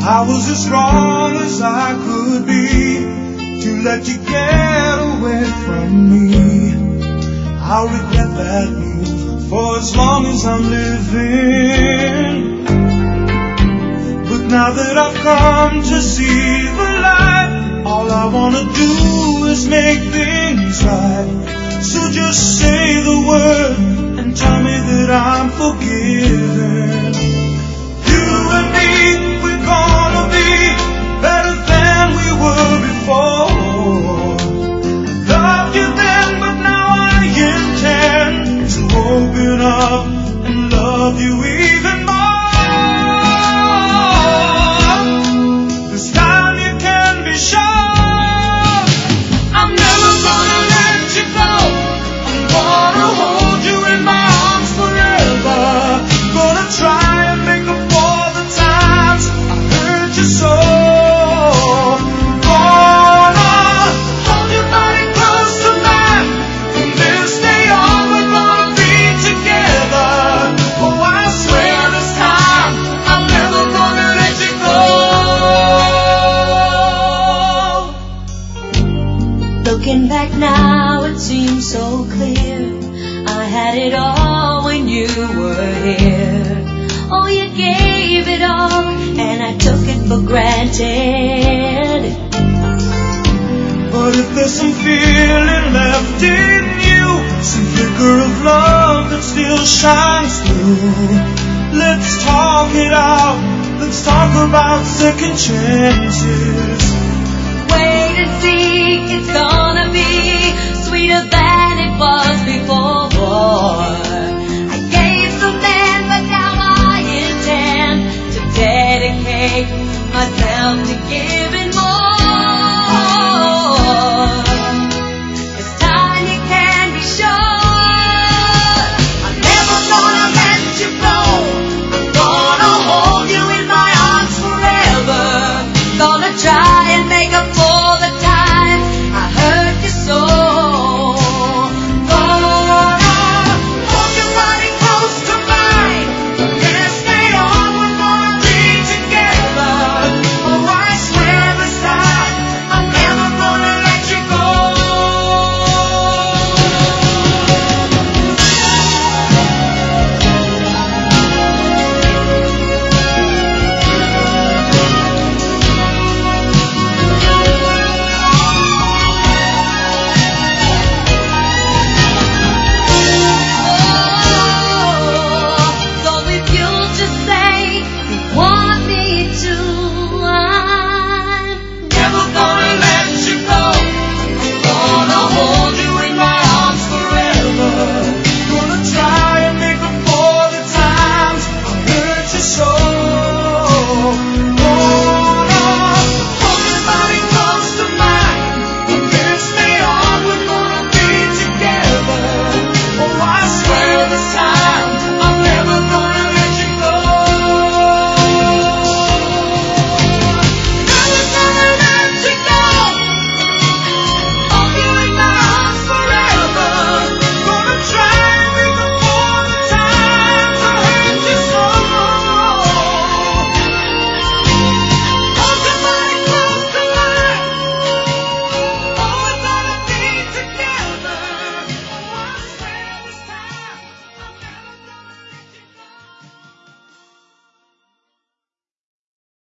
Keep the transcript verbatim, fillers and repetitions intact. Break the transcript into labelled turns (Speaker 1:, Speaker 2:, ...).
Speaker 1: I was as wrong as I could be to let you get away from me. I'll regret that move for as long as I'm living. But now that I've come to see the light, all I wanna do is make things right. So just say the word and tell me that I'm forgiven. You and me, we're gonna be better than we were before. Loved you then, but now I intend to open up and love you even more. This time you can be sure I'm never gonna let you go. I'm gonna hold you in my arms forever. Gonna try and make up for the times I hurt you so. Gonna hold your body close to mine. From this day on we're gonna be together. Oh, I swear this time I'm never gonna let you go.
Speaker 2: Looking back now, it seems so clear. I had it all when you were here. Oh, you gave it all, and I took it for granted.
Speaker 1: But if there's some feeling left in you, some flicker of love that still shines through, let's talk it out. Let's talk about second chances.
Speaker 2: Wait and see, it's gonna be sweeter than it was before. I gave some then, but now I intend to dedicate myself to giving more. This time you can be sure I'm never gonna let you go. I'm gonna hold you in my arms forever. Gonna try and make up for the time I hurt you so. Gonna hold your body close to mine. From this day on we're gonna be together. Oh, I swear this time I'm never gonna let you go. So if you just say you want me to, I'm
Speaker 1: Never gonna let you go. I'm gonna hold you in my arms forever. Gonna try and make up for the times I hurt you so.